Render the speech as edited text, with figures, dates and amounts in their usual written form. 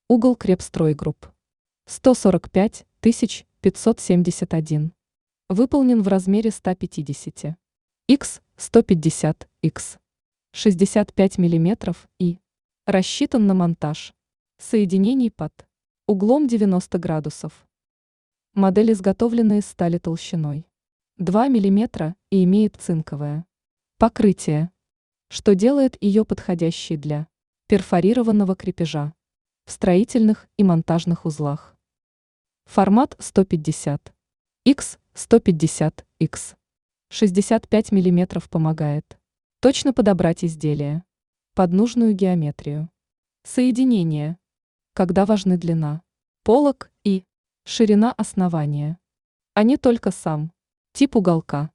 Угол Крепстройгрупп. 145 571. Выполнен в размере 150. Х 150 х 65 мм и рассчитан на монтаж соединений под углом 90 градусов. Модель изготовлена из стали толщиной 2 мм и имеет цинковое покрытие, что делает ее подходящей для перфорированного крепежа в строительных и монтажных узлах. Формат 150 х 150 х 65 мм помогает точно подобрать изделие под нужную геометрию. Соединения, когда важны длина полок и ширина основания, а не только сам тип уголка.